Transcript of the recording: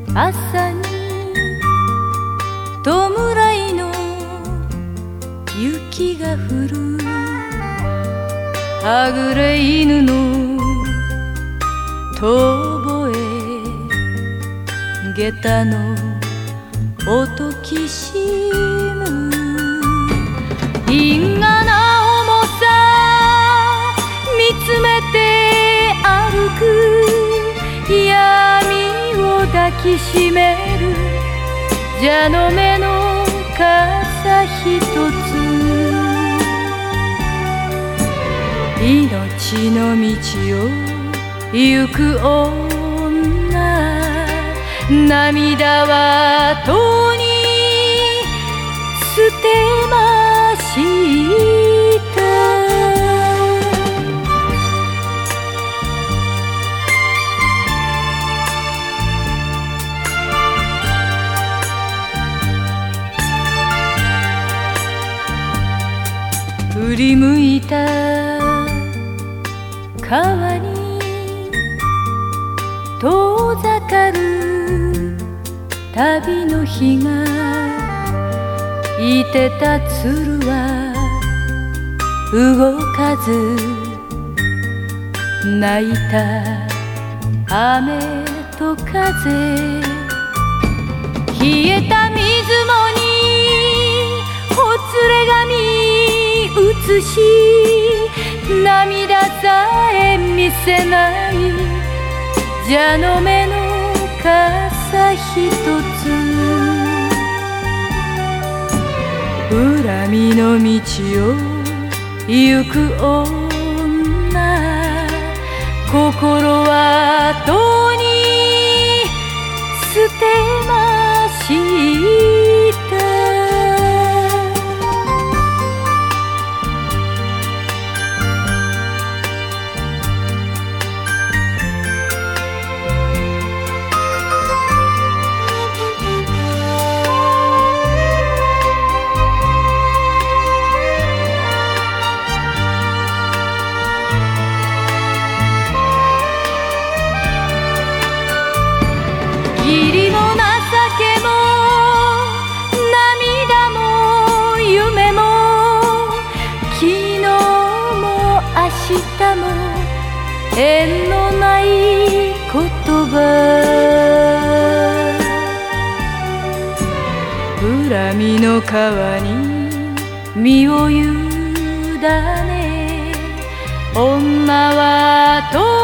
朝に弔いの雪が降る、はぐれ犬の遠吠え、下駄の音きしむ、因果な重さ見つめて歩く、闇を抱きしめる蛇の目の傘ひとつ、命の道を行く女、涙はとに捨てました。振り向いた川に遠ざかる旅の日が、いてた鶴は動かず、泣いた雨と風、冷えた水面にほつれ髪映し、涙さえ見せない蛇の目の傘ひとつ、恨みの道を行く女、心はとに捨てました。義理も情けも涙も夢も、昨日も明日も縁のない言葉、恨みの川に身を委ね、女はと